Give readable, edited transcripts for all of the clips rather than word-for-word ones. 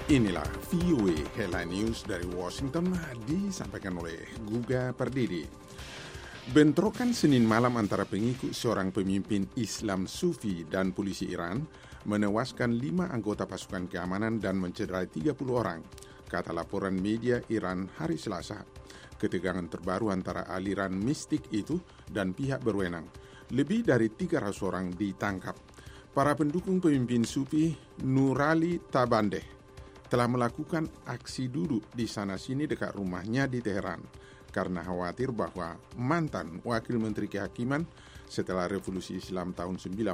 Inilah VOA Headline News dari Washington disampaikan oleh Guga Pardidi. Bentrokan Senin malam antara pengikut seorang pemimpin Islam Sufi dan polisi Iran menewaskan 5 anggota pasukan keamanan dan mencederai 30 orang, kata laporan media Iran hari Selasa. Ketegangan terbaru antara aliran mistik itu dan pihak berwenang. Lebih dari 300 orang ditangkap. Para pendukung pemimpin Sufi Nurali Tabandeh telah melakukan aksi duduk di sana-sini dekat rumahnya di Teheran karena khawatir bahwa mantan Wakil Menteri Kehakiman setelah Revolusi Islam tahun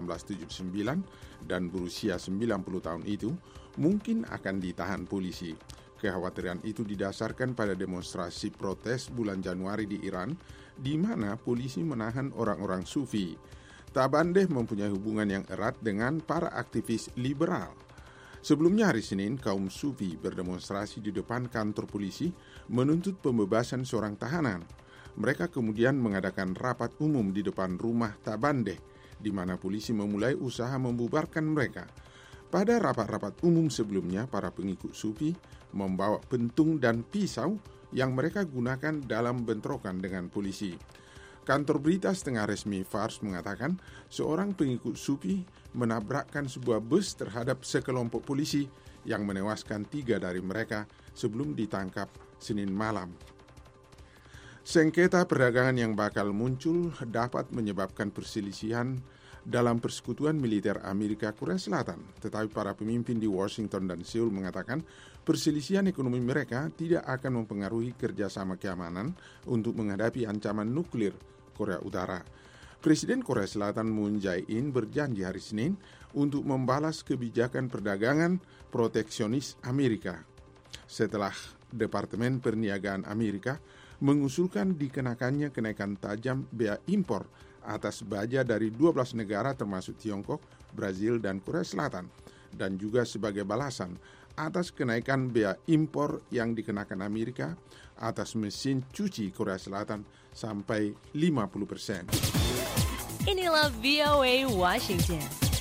1979 dan berusia 90 tahun itu mungkin akan ditahan polisi. Kekhawatiran itu didasarkan pada demonstrasi protes bulan Januari di Iran, di mana polisi menahan orang-orang Sufi. Tabandeh mempunyai hubungan yang erat dengan para aktivis liberal. Sebelumnya hari Senin, kaum Sufi berdemonstrasi di depan kantor polisi menuntut pembebasan seorang tahanan. Mereka kemudian mengadakan rapat umum di depan rumah Tabandeh, di mana polisi memulai usaha membubarkan mereka. Pada rapat-rapat umum sebelumnya, para pengikut Sufi membawa pentung dan pisau yang mereka gunakan dalam bentrokan dengan polisi. Kantor berita setengah resmi Fars mengatakan seorang pengikut Sufi menabrakkan sebuah bus terhadap sekelompok polisi yang menewaskan 3 dari mereka sebelum ditangkap Senin malam. Sengketa perdagangan yang bakal muncul dapat menyebabkan perselisihan dalam persekutuan militer Amerika Korea Selatan. Tetapi para pemimpin di Washington dan Seoul mengatakan perselisihan ekonomi mereka tidak akan mempengaruhi kerjasama keamanan untuk menghadapi ancaman nuklir Korea Utara. Presiden Korea Selatan Moon Jae-in berjanji hari Senin untuk membalas kebijakan perdagangan proteksionis Amerika setelah Departemen Perniagaan Amerika mengusulkan dikenakannya kenaikan tajam bea impor atas baja dari 12 negara termasuk Tiongkok, Brazil, dan Korea Selatan, dan juga sebagai balasan atas kenaikan bea impor yang dikenakan Amerika atas mesin cuci Korea Selatan sampai 50%. Inilah VOA Washington.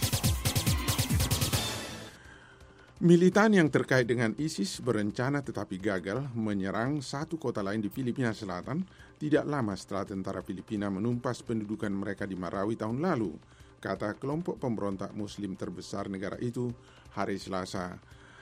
Militan yang terkait dengan ISIS berencana tetapi gagal menyerang satu kota lain di Filipina Selatan tidak lama setelah tentara Filipina menumpas pendudukan mereka di Marawi tahun lalu, kata kelompok pemberontak Muslim terbesar negara itu hari Selasa.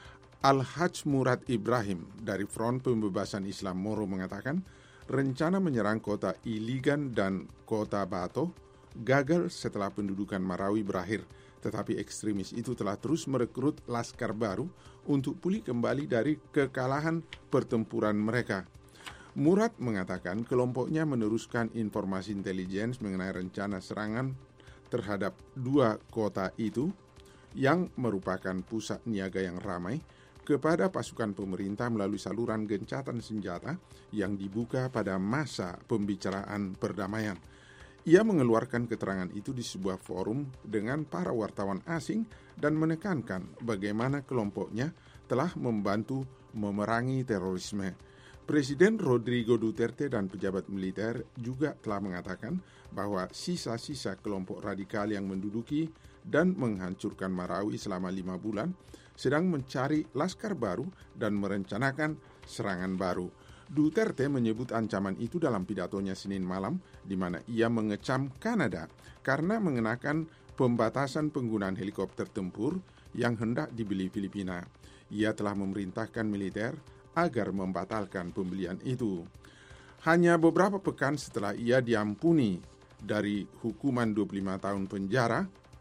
Al-Hajj Murad Ibrahim dari Front Pembebasan Islam Moro mengatakan rencana menyerang kota Iligan dan kota Bato gagal setelah pendudukan Marawi berakhir, tetapi ekstremis itu telah terus merekrut laskar baru untuk pulih kembali dari kekalahan pertempuran mereka. Murad mengatakan kelompoknya meneruskan informasi intelijen mengenai rencana serangan terhadap 2 kota itu yang merupakan pusat niaga yang ramai kepada pasukan pemerintah melalui saluran gencatan senjata yang dibuka pada masa pembicaraan perdamaian. Ia mengeluarkan keterangan itu di sebuah forum dengan para wartawan asing dan menekankan bagaimana kelompoknya telah membantu memerangi terorisme. Presiden Rodrigo Duterte dan pejabat militer juga telah mengatakan bahwa sisa-sisa kelompok radikal yang menduduki dan menghancurkan Marawi selama 5 bulan sedang mencari laskar baru dan merencanakan serangan baru. Duterte menyebut ancaman itu dalam pidatonya Senin malam, di mana ia mengecam Kanada karena mengenakan pembatasan penggunaan helikopter tempur yang hendak dibeli Filipina. Ia telah memerintahkan militer agar membatalkan pembelian itu. Hanya beberapa pekan setelah ia diampuni dari hukuman 25 tahun penjara,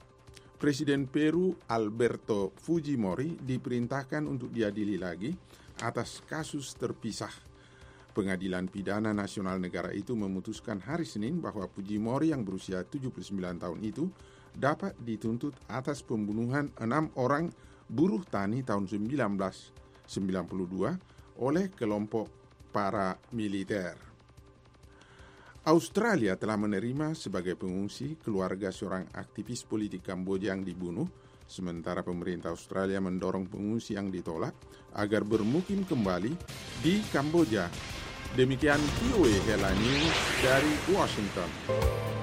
Presiden Peru Alberto Fujimori diperintahkan untuk diadili lagi atas kasus terpisah. Pengadilan Pidana Nasional negara itu memutuskan hari Senin bahwa Fujimori yang berusia 79 tahun itu dapat dituntut atas pembunuhan 6 orang buruh tani tahun 1992 oleh kelompok paramiliter. Australia telah menerima sebagai pengungsi keluarga seorang aktivis politik Kamboja yang dibunuh, sementara pemerintah Australia mendorong pengungsi yang ditolak agar bermukim kembali di Kamboja. Demikian VOA Headline News dari Washington.